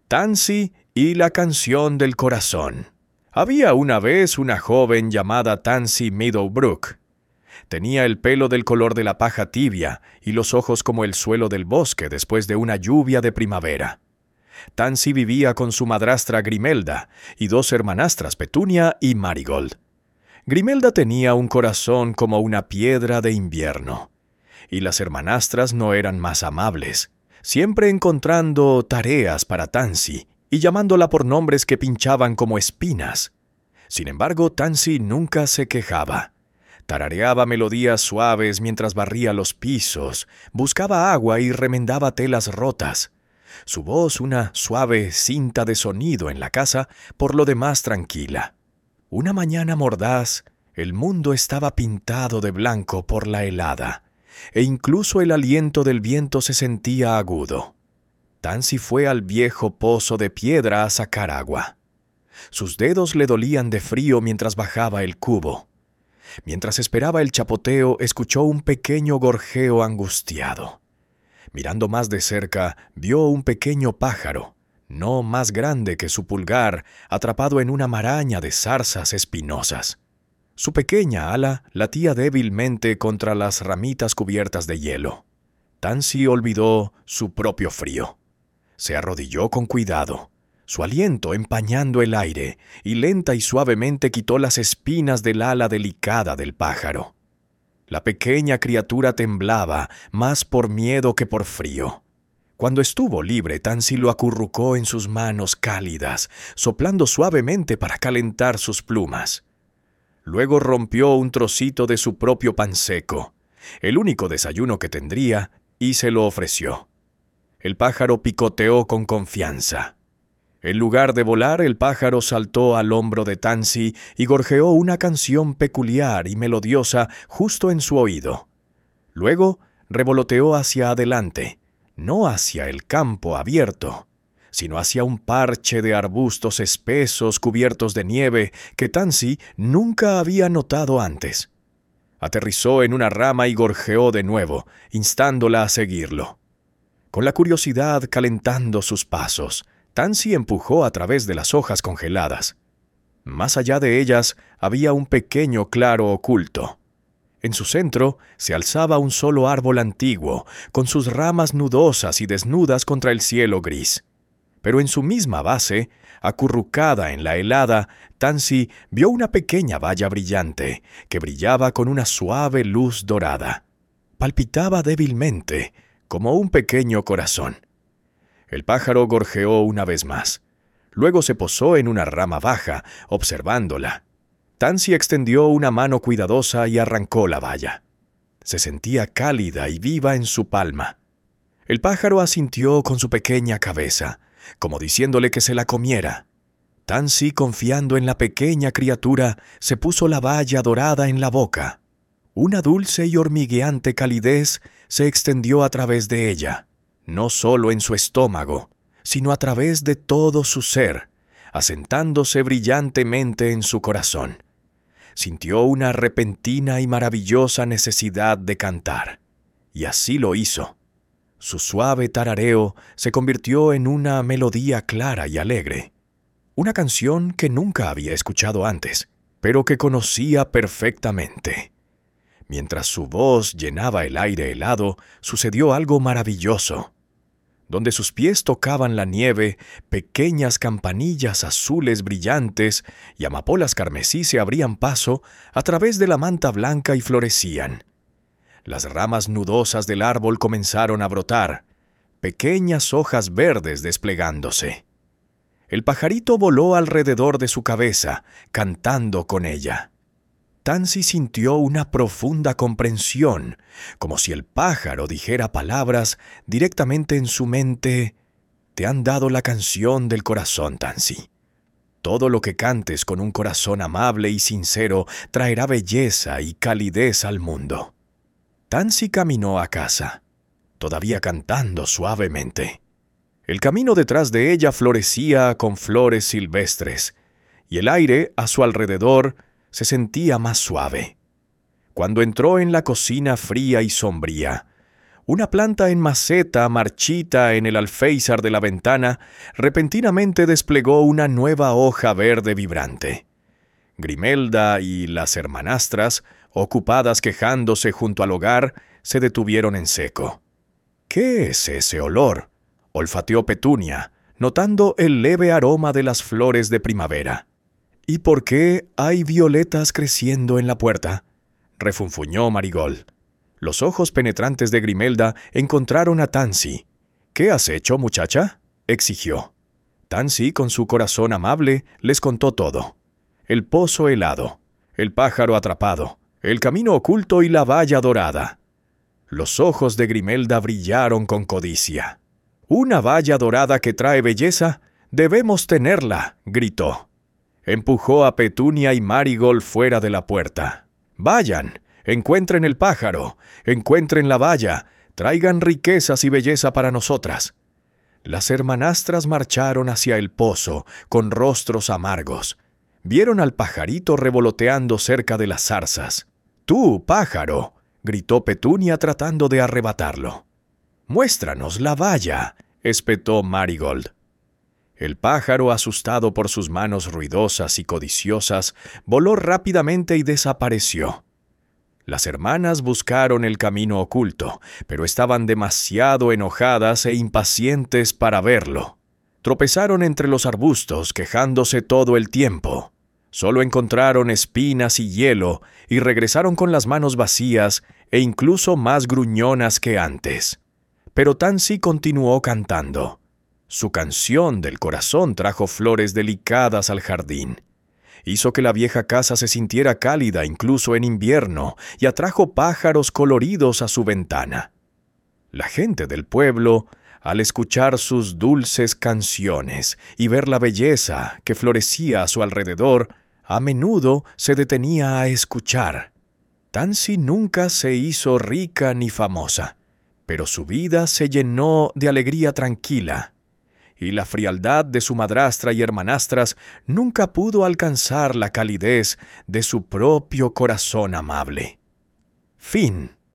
Tansy y la canción del corazón. Había una vez una joven llamada Tansy Meadowbrook. Tenía el pelo del color de la paja tibia y los ojos como el suelo del bosque después de una lluvia de primavera. Tansy vivía con su madrastra Grimelda y dos hermanastras, Petunia y Marigold. Grimelda tenía un corazón como una piedra de invierno, y las hermanastras no eran más amables, siempre encontrando tareas para Tansy y llamándola por nombres que pinchaban como espinas. Sin embargo, Tansy nunca se quejaba. Tarareaba melodías suaves mientras barría los pisos, buscaba agua y remendaba telas rotas. Su voz una suave cinta de sonido en la casa, por lo demás tranquila. Una mañana mordaz, el mundo estaba pintado de blanco por la helada, e incluso el aliento del viento se sentía agudo. Tansy fue al viejo pozo de piedra a sacar agua. Sus dedos le dolían de frío mientras bajaba el cubo. Mientras esperaba el chapoteo, escuchó un pequeño gorjeo angustiado. Mirando más de cerca, vio un pequeño pájaro, no más grande que su pulgar, atrapado en una maraña de zarzas espinosas. Su pequeña ala latía débilmente contra las ramitas cubiertas de hielo. Tansy olvidó su propio frío. Se arrodilló con cuidado, su aliento empañando el aire, y lenta y suavemente quitó las espinas del ala delicada del pájaro. La pequeña criatura temblaba, más por miedo que por frío. Cuando estuvo libre, Tansy lo acurrucó en sus manos cálidas, soplando suavemente para calentar sus plumas. Luego rompió un trocito de su propio pan seco, el único desayuno que tendría, y se lo ofreció. El pájaro picoteó con confianza. En lugar de volar, el pájaro saltó al hombro de Tansy y gorjeó una canción peculiar y melodiosa justo en su oído. Luego revoloteó hacia adelante, no hacia el campo abierto, sino hacia un parche de arbustos espesos cubiertos de nieve que Tansy nunca había notado antes. Aterrizó en una rama y gorjeó de nuevo, instándola a seguirlo. Con la curiosidad calentando sus pasos, Tansy empujó a través de las hojas congeladas. Más allá de ellas había un pequeño claro oculto. En su centro se alzaba un solo árbol antiguo, con sus ramas nudosas y desnudas contra el cielo gris. Pero en su misma base, acurrucada en la helada, Tansy vio una pequeña valla brillante, que brillaba con una suave luz dorada. Palpitaba débilmente, como un pequeño corazón. El pájaro gorjeó una vez más. Luego se posó en una rama baja, observándola. Tansy extendió una mano cuidadosa y arrancó la valla. Se sentía cálida y viva en su palma. El pájaro asintió con su pequeña cabeza, como diciéndole que se la comiera. Tansy, confiando en la pequeña criatura, se puso la valla dorada en la boca. Una dulce y hormigueante calidez se extendió a través de ella, no solo en su estómago, sino a través de todo su ser, asentándose brillantemente en su corazón. Sintió una repentina y maravillosa necesidad de cantar, y así lo hizo. Su suave tarareo se convirtió en una melodía clara y alegre, una canción que nunca había escuchado antes, pero que conocía perfectamente. Mientras su voz llenaba el aire helado, sucedió algo maravilloso. Donde sus pies tocaban la nieve, pequeñas campanillas azules brillantes y amapolas carmesí se abrían paso a través de la manta blanca y florecían. Las ramas nudosas del árbol comenzaron a brotar, pequeñas hojas verdes desplegándose. El pajarito voló alrededor de su cabeza, cantando con ella. Tansy sintió una profunda comprensión, como si el pájaro dijera palabras directamente en su mente. Te han dado la canción del corazón, Tansy. Todo lo que cantes con un corazón amable y sincero traerá belleza y calidez al mundo. Tansy caminó a casa, todavía cantando suavemente. El camino detrás de ella florecía con flores silvestres, y el aire a su alrededor se sentía más suave. Cuando entró en la cocina fría y sombría, Una planta en maceta marchita en el alféizar de la ventana repentinamente desplegó una nueva hoja verde vibrante. Grimelda y las hermanastras, ocupadas quejándose junto al hogar, se detuvieron en seco. «¿Qué es ese olor?», olfateó Petunia, notando el leve aroma de las flores de primavera. «¿Y por qué hay violetas creciendo en la puerta?», refunfuñó Marigold. Los ojos penetrantes de Grimelda encontraron a Tansy. «¿Qué has hecho, muchacha?», exigió. Tansy, con su corazón amable, les contó todo. El pozo helado, el pájaro atrapado, el camino oculto y la valla dorada. Los ojos de Grimelda brillaron con codicia. «¡Una valla dorada que trae belleza! ¡Debemos tenerla!», gritó. Empujó a Petunia y Marigold fuera de la puerta. «Vayan, encuentren el pájaro, encuentren la valla, traigan riquezas y belleza para nosotras». Las hermanastras marcharon hacia el pozo, con rostros amargos. Vieron al pajarito revoloteando cerca de las zarzas. «¡Tú, pájaro!», gritó Petunia tratando de arrebatarlo. «Muéstranos la valla», espetó Marigold. El pájaro, asustado por sus manos ruidosas y codiciosas, voló rápidamente y desapareció. Las hermanas buscaron el camino oculto, pero estaban demasiado enojadas e impacientes para verlo. Tropezaron entre los arbustos, quejándose todo el tiempo. Solo encontraron espinas y hielo y regresaron con las manos vacías e incluso más gruñonas que antes. Pero Tansy continuó cantando. Su canción del corazón trajo flores delicadas al jardín. Hizo que la vieja casa se sintiera cálida incluso en invierno y atrajo pájaros coloridos a su ventana. La gente del pueblo, al escuchar sus dulces canciones y ver la belleza que florecía a su alrededor, a menudo se detenía a escuchar. Tansy nunca se hizo rica ni famosa, pero su vida se llenó de alegría tranquila, y la frialdad de su madrastra y hermanastras nunca pudo alcanzar la calidez de su propio corazón amable. Fin.